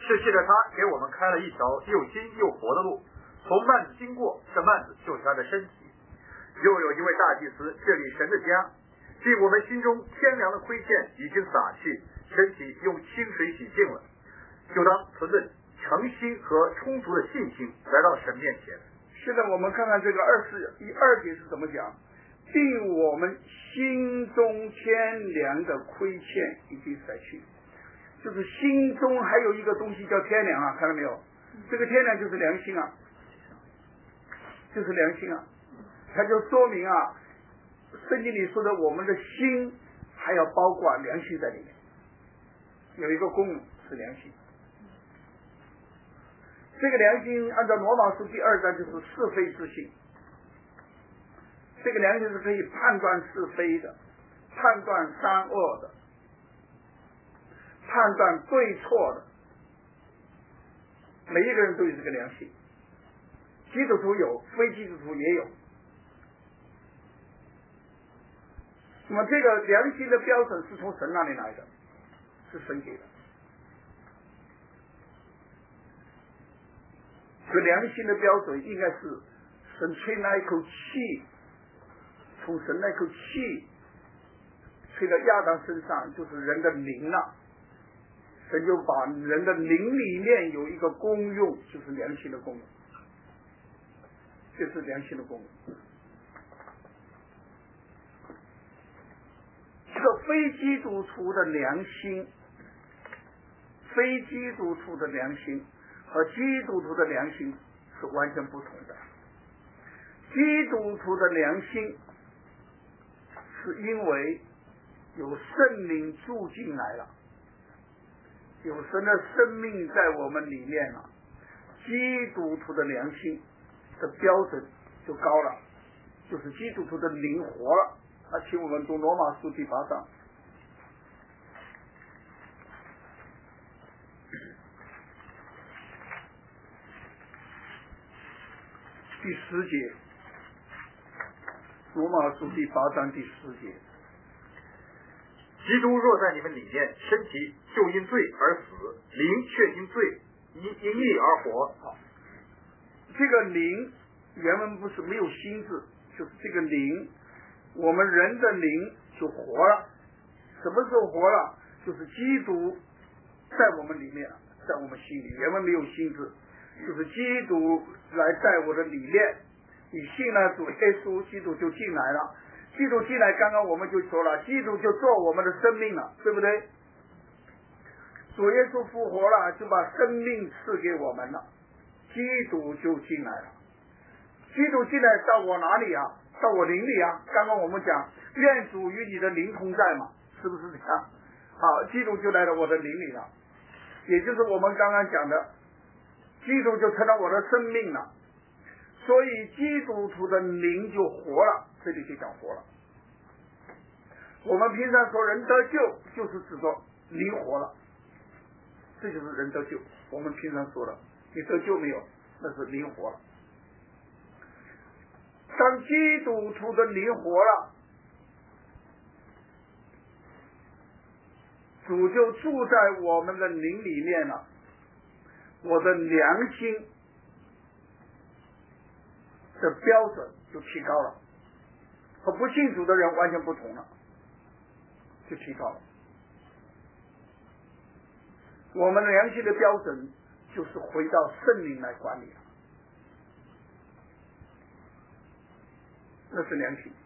是借着他给我们开了一条又新又活的路，从幔子经过，这幔子就是他的身体。又有一位大祭司治理神的家，即我们心中天良的亏欠已经洒去，身体用清水洗净了，就当存着诚心和充足的信心来到神面前。 现在我们看看这个2节是怎么讲，并我们心中天良的亏欠已经甩去，就是心中还有一个东西叫天良啊，看到没有？这个天良就是良心啊，就是良心啊，它就说明啊，圣经里说的我们的心还要包括良心在里面，有一个功能是良心。这个良心按照罗马书第2章就是是非之心，这个良心是可以判断是非的，判断善恶的，判断对错的，每一个人都有这个良心，基督徒有，非基督徒也有。那么这个良心的标准是从神那里来的，是神给的。这良心的标准应该是神吹那一口气，从神那口气吹到亚当身上，就是人的灵了。神就把人的灵里面有一个功用，就是良心的功能，这是良心的功能。这个非基督徒的良心，非基督徒的良心和基督徒的良心是完全不同的。基督徒的良心是因为有圣灵住进来了，有神的生命在我们里面了，基督徒的良心的标准就高了，就是基督徒的灵活了。请我们读罗马书第8章。第10节，罗马书第8章第10节。 基督若在你们里面，身体就因罪而死，灵却因罪因义而活。 好，这个灵原文不是没有心字，就是这个灵，我们人的灵就活了。什么时候活了？就是基督在我们里面，在我们心里。原文没有心字，就是基督来在我的里面，你信了主耶稣，基督就进来了。基督进来，刚刚我们就说了，基督就做我们的生命了，对不对？主耶稣复活了，就把生命赐给我们了，基督就进来了。基督进来到我哪里啊？到我灵里啊。刚刚我们讲愿主与你的灵同在嘛，是不是这样？好，基督就来到我的灵里了，也就是我们刚刚讲的，基督就成了我的生命了。所以基督徒的灵就活了，这里就讲活了。我们平常说人得救，就是指着灵活了，这就是人得救。我们平常说的，你得救没有？那是灵活了。当基督徒的灵活了，主就住在我们的灵里面了，我的良心的标准就提高了，和不信主的人完全不同了，就提高了。我们良心的标准就是回到圣灵来管理了，那是良心。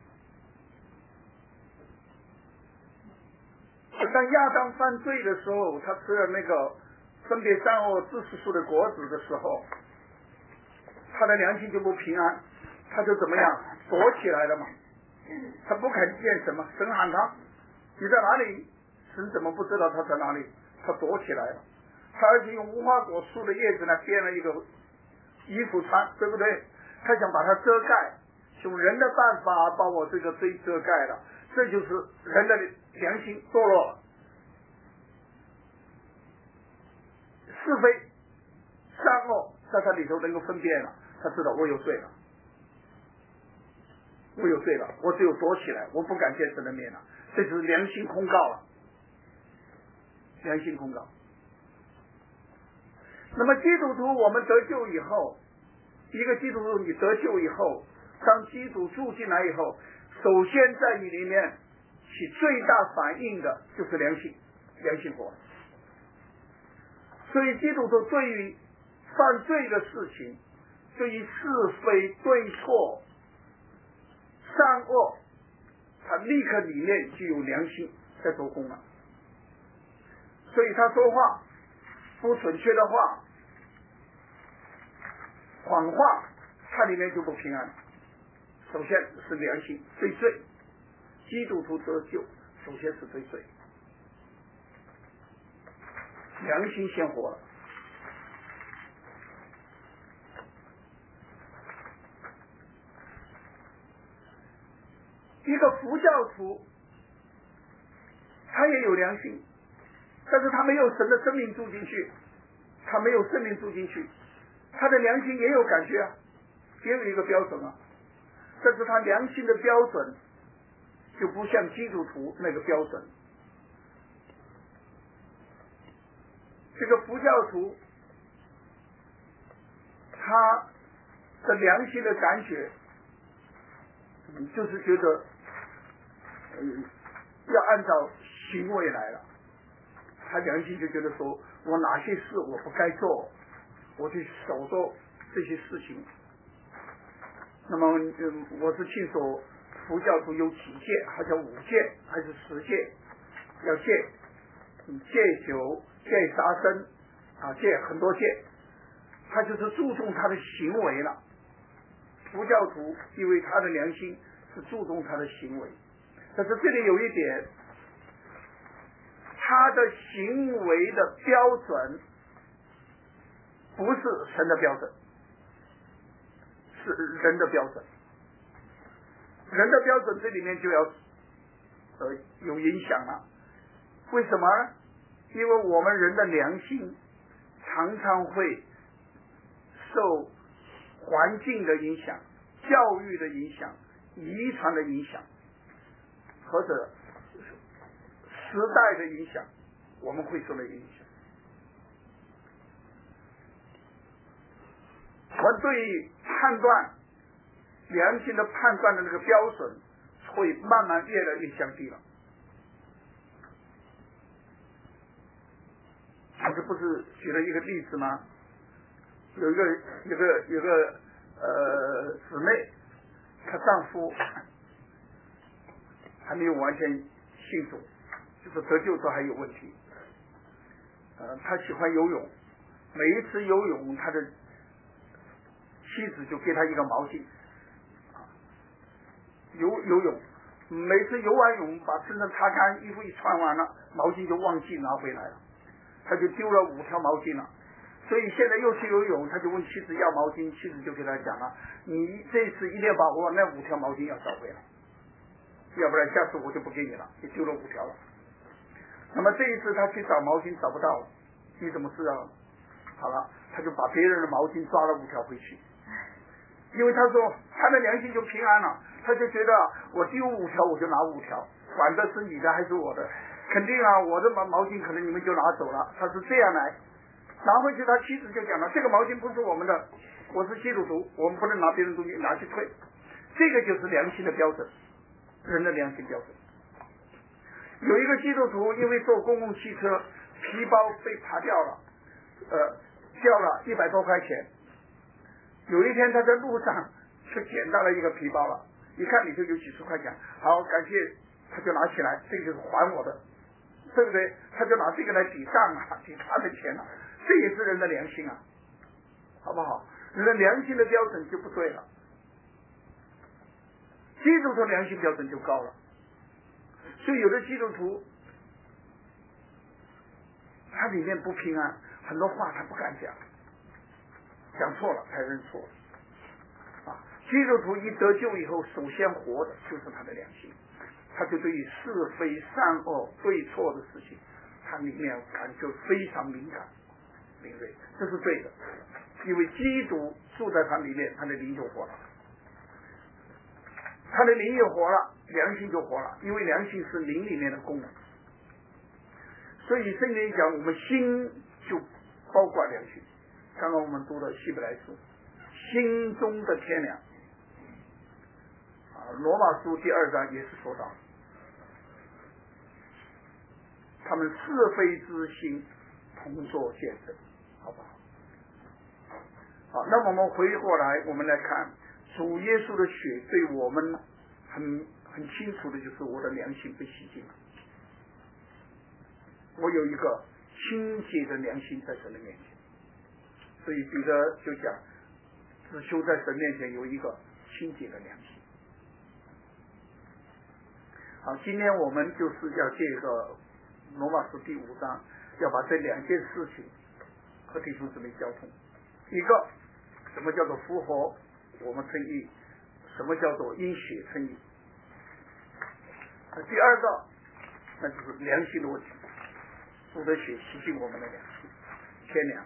当亚当犯罪的时候，他吃了那个分别善恶知识树的果子的时候，他的良心就不平安，他就怎么样躲起来了嘛，他不肯见神嘛，神喊他你在哪里，神怎么不知道他在哪里，他躲起来了。他而且用无花果树的叶子呢编了一个衣服穿，对不对？他想把它遮盖，用人的办法把我这个罪遮盖了，这就是人的良心堕落了，是非善恶在他里头能够分辨了，他知道我有罪了，我有罪了，我只有躲起来，我不敢见神的面了，这就是良心控告了，良心控告。 那么基督徒我们得救以后，一个基督徒你得救以后，当基督住进来以后，首先在你里面起最大反应的就是良心活。所以基督徒对于犯罪的事情，对于是非对错善恶，他立刻里面就有良心在做工了。所以他说话不准确的话，谎话，他里面就不平安。首先是良心对罪，基督徒得救首先是对罪，良心先活了。一个佛教徒他也有良心，但是他没有神的生命住进去，他没有生命住进去，他的良心也有感觉啊，也有一个标准啊，但是他良心的标准就不像基督徒那个标准。这个佛教徒他的良心的感觉就是觉得要按照行为来了，他良心就觉得说我哪些事我不该做，我去守着这些事情。那么我是听说佛教徒有几戒，还叫5戒还是10戒，要戒酒戒杀生啊，戒很多戒，他就是注重他的行为了。佛教徒因为他的良心是注重他的行为，但是这里有一点，他的行为的标准不是神的标准，是人的标准。人的标准这里面就要有影响了。为什么呢？因为我们人的良心常常会受环境的影响、教育的影响、遗传的影响，或者时代的影响，我们会受到影响。我们对于判断良心的判断的那个标准会慢慢越来越降低了。这不是举了一个例子吗？有一个姊妹，她丈夫还没有完全信主，就是得救时候还有问题。她喜欢游泳，每一次游泳，她的妻子就给她一个毛巾，游泳，每次游完泳把身上擦干，衣服一穿完了，毛巾就忘记拿回来了，他就丢了5条毛巾了。所以现在又去游泳，他就问妻子要毛巾，妻子就给他讲了，你这次一定要把我那5条毛巾要找回来，要不然下次我就不给你了，你丢了5条了。那么这一次他去找毛巾找不到了，你怎么知道？好了，他就把别人的毛巾抓了5条回去，因为他说他的良心就平安了，他就觉得我丢5条我就拿5条，管的是你的还是我的，肯定啊，我的毛巾可能你们就拿走了。他是这样来拿回去，他妻子就讲了，这个毛巾不是我们的，我是基督徒，我们不能拿别人东西拿去退。这个就是良心的标准，人的良心标准。有一个基督徒因为坐公共汽车，皮包被扒掉了，掉了100多块钱。有一天他在路上就捡到了一个皮包了，一看里头有几十块钱，好感谢，他就拿起来，这个就是还我的，对不对？他就拿这个来抵账啊，抵他的钱啊，这也是人的良心啊，好不好？人的良心的标准就不对了，基督徒良心标准就高了。所以有的基督徒他里面不平安，很多话他不敢讲，讲错了才认错啊。基督徒一得救以后，首先活的就是他的良心，他就对于是非善恶对错的事情，他里面感觉非常敏感敏锐，这是对的。因为基督住在他里面，他的灵就活了，他的灵也活了，良心就活了，因为良心是灵里面的功能。所以圣经讲我们心就包括良心， 刚刚我们读的希伯来书，心中的天良。罗马书第2章也是说到，他们是非之心同作见证，好不好？好，那我们回过来，我们来看主耶稣的血对我们很清楚的，就是我的良心被洗净了，我有一个清洁的良心在神的面前。所以彼得就讲，只求在神面前有一个清洁的良心。好，今天我们就是要借个罗马书第5章，要把这2件事情和弟兄姊妹交通。一个，什么叫做复活，我们称义；什么叫做因血称义。第二个，那就是良心的问题，主的血洗净我们的良心，天良。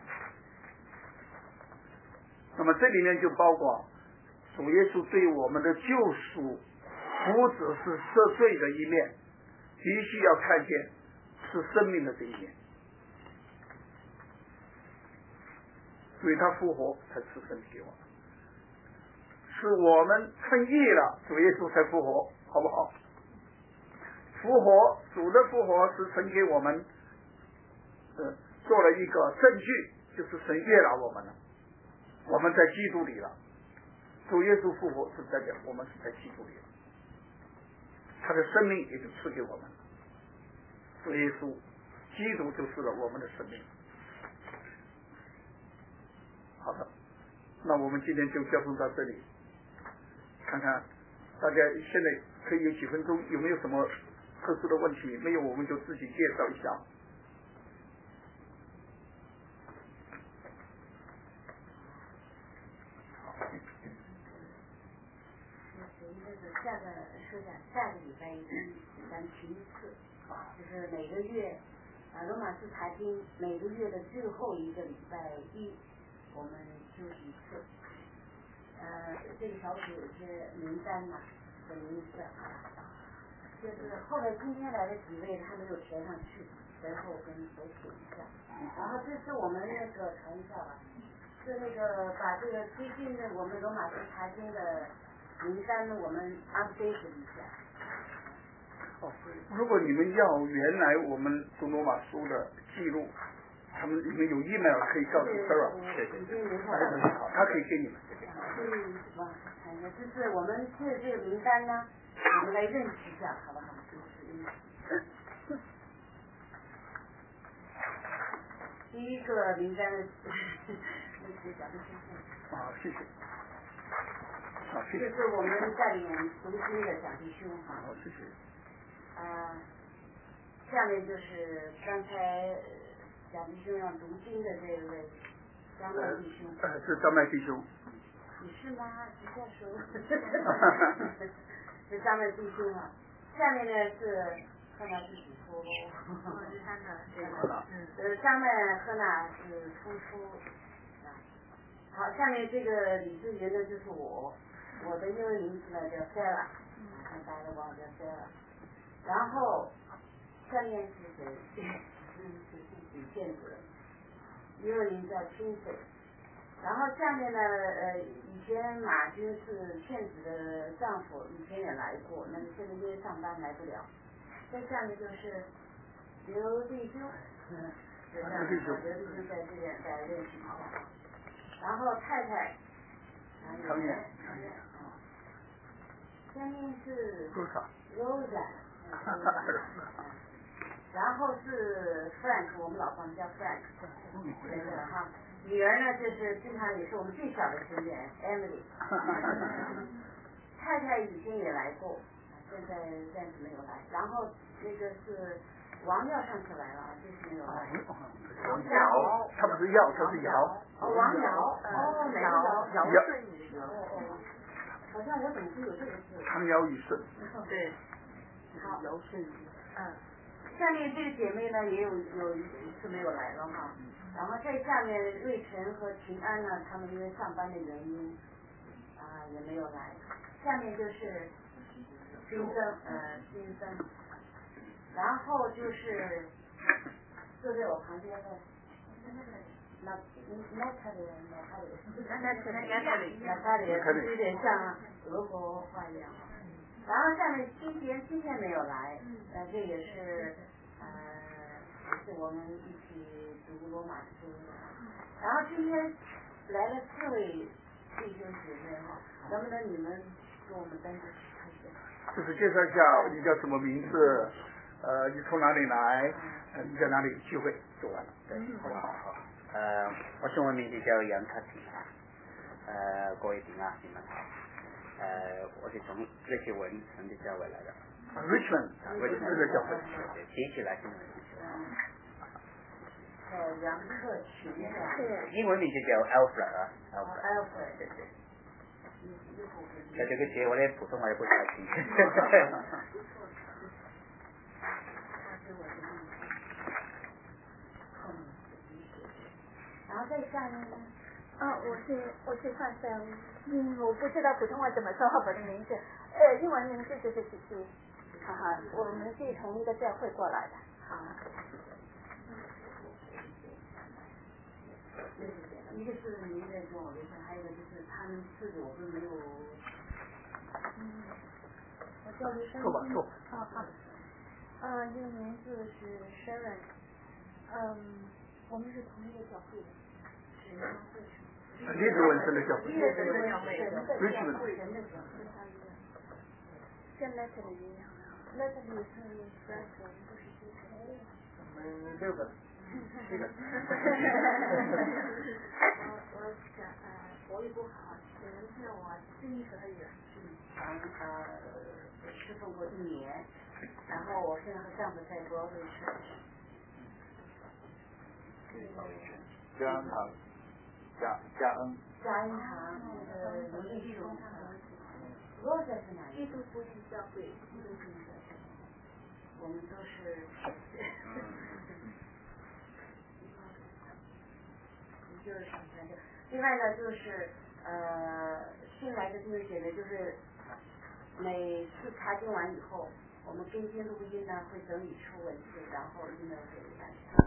那么这里面就包括主耶稣对我们的救赎不只是赦罪的一面，必须要看见是生命的这一面，所以他复活才赐生命给我们，是我们称义了，主耶稣才复活，好不好？复活，主的复活是神给我们做了一个证据，就是神悦纳我们了，我们在基督里了。主耶稣复活是代表我们是在基督里了，他的生命也就赐给我们了。主耶稣基督就是了我们的生命。好的，那我们今天就交通到这里，看看大家现在可以有几分钟，有没有什么特殊的问题？没有我们就自己介绍一下。 下个礼拜一咱们提一次，就是每个月罗马斯查经每个月的最后一个礼拜一我们休息一次。这个小组有些名单呐的名字就是后来今天来的几位他没有填上去，随后跟我写一下。然后这次我们那个传一下吧，是那个把这个最近的我们罗马斯查经的名单我们 update 一下。 如果你们要原来我们读罗马书的记录，你们有 email 可以告诉 Sarah， 谢谢。好，他可以给你们。 这是我们这个名单呢，我们来认识一下，好不好？第一个名单的好，谢谢。好，谢谢。 这是我们带领读经的蒋弟兄哈。 好，谢谢。 下面就是刚才蒋弟兄让读经的这位张麦弟兄。 是张麦弟兄。 你是吗？你再说。是张麦弟兄啊。下面呢是看他自己说。是他的。张麦赫娜是夫妇。好，下面这个李志云呢就是我的英文名字呢叫 Sarah， 看大家忘了叫 Sarah。然后下面是谁？李健子，英文名叫清水。然后下面呢，以前马军是倩子的丈夫，以前也来过，那么现在因为上班来不了。在下面就是刘弟兄，刘弟兄在这边在认识一下。然后太太， 常远， 下面是 Rosa， 然后是 Frank， 我们老公叫 Frank， 对的哈。女儿呢就是经常也是我们最小的成员 Emily， 太太以前也来过，现在暂时没有来。然后那个是王耀上次来了，这次没有来。 王瑶，他不是耀，他是瑶。 王瑶，哪个尧舜禹的尧。 好像我怎么会有这个字？ 唐尧禹舜。 对。 好。尧舜禹。 下面这个姐妹呢也有一次没有来了哈。然后在下面瑞晨和秦安呢，他们因为上班的原因也没有来。下面就是金生，然后就是坐在我旁边的有点像俄国话一样。然后下面今天没有来，这也是我们一起读罗马书。然后今天来了4位弟兄姐妹哈，能不能你们给我们单独就是介绍一下你叫什么名字，你从哪里来，你在哪里聚会，就完了。对，好吧，好。 我中文名字叫杨克廷各位平安，你们好。我是从瑞奇文神的教会来的。 Richmond， 这个教会。 提起来是杨克群的。 英文名字叫 Alfred。对。这个节我的普通话也不太清。 然后再下面呢？ 我是范森，我不知道普通话怎么说我的名字，英文名字就是琪琪，我们是从一个教会过来的。好。 一个是您在跟我联系，还有一个就是他们4个我都没有。 我叫刘生。 坐吧。 好。这个名字是 Sharon。我们是同一个教会的。 利兹文神的教会。 Richmond。跟 Natalie 一样。Natalie 是 Frank， 我们都是基督徒。 6个。这个。 我讲国语不好，只能骗我字义和语。 侍奉过1年，然后我现在和丈夫在Broadway Church。 嘉恩堂卢立雄。罗在是哪里？ 基督福音教会。 我们都是。就是什么呢？另外呢，就是新来的弟兄姐妹，就是每次查经完以后，我们跟监录音呢会整理出文字，然后email给大家。